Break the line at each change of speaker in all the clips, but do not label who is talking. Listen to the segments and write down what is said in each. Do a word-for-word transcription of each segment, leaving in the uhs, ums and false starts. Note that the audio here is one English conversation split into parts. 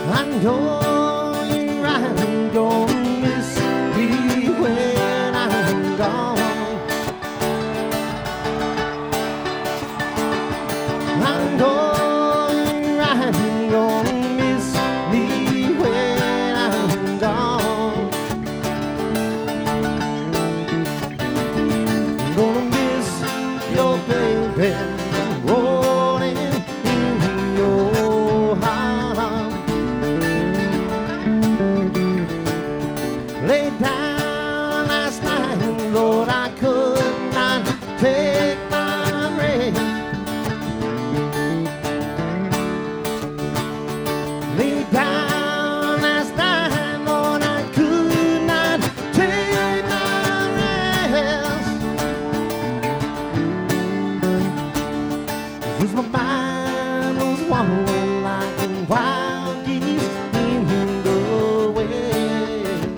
I know you're right, I'm gonna miss me when I'm gone. I know you're right, I'm gonna miss me when I'm gone. I'm gonna miss your baby rolling in your heart. Lay down last night, Lord, I could not take my rest. Lay down last night, Lord, I could not take my rest. 'Cause my mind was wandering like wild geese in the west.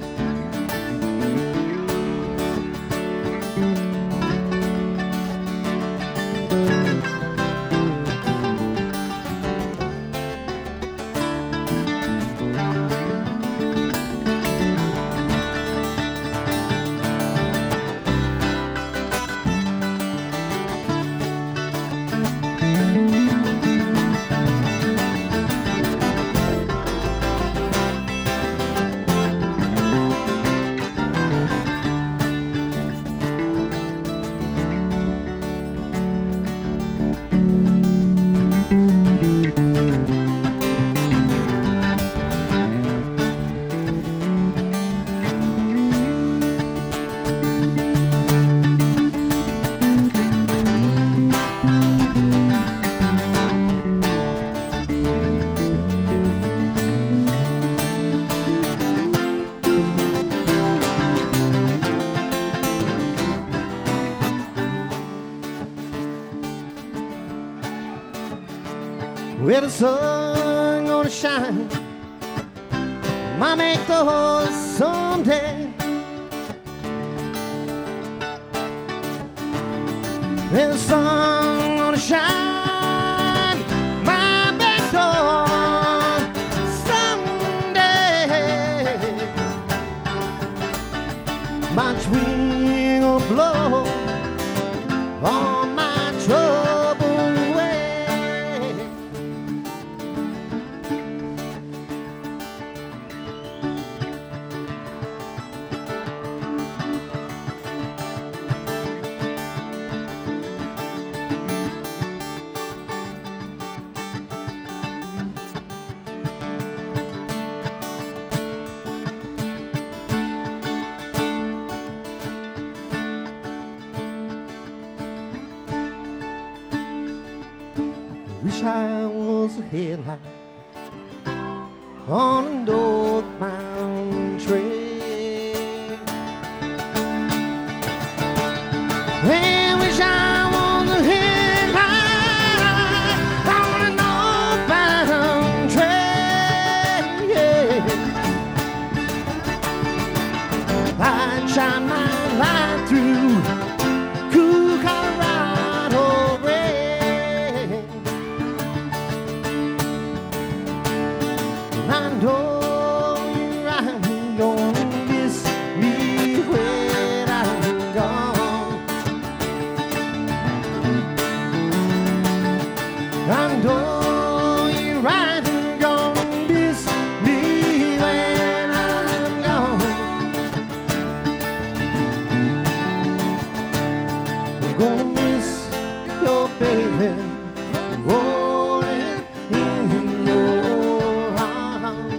Well, the sun gonna shine, might make the horse someday. Well, the sun gonna shine, my back door someday. My wind will blow all my trouble away. Wish I was a headlight on a northbound train. Hey, wish I was a headlight on a northbound train. Yeah. I'd shine my light through cool Colorado rain. I know you're right, gonna miss me when I'm gone. I know you're right, gonna miss me when I'm gone. I'm gonna miss your baby rolling in your heart.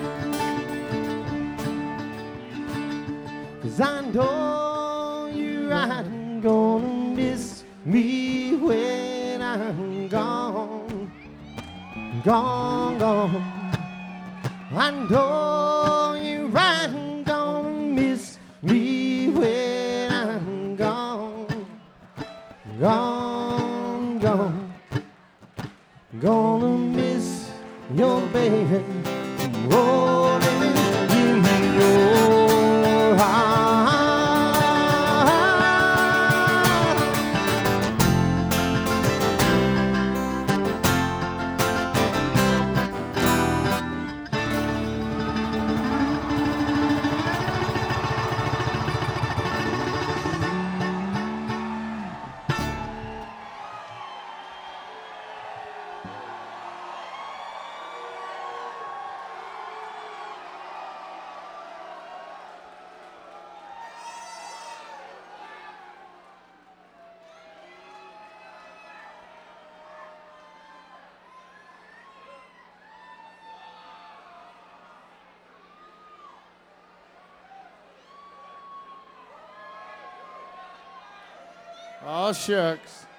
'Cause I know you're right, I'm gonna miss me when I'm gone. Gone, gone. I know you're right, I'm gonna miss me when I'm gone. Gone, gone. Gonna miss your baby rolling in your heart. Oh, shucks.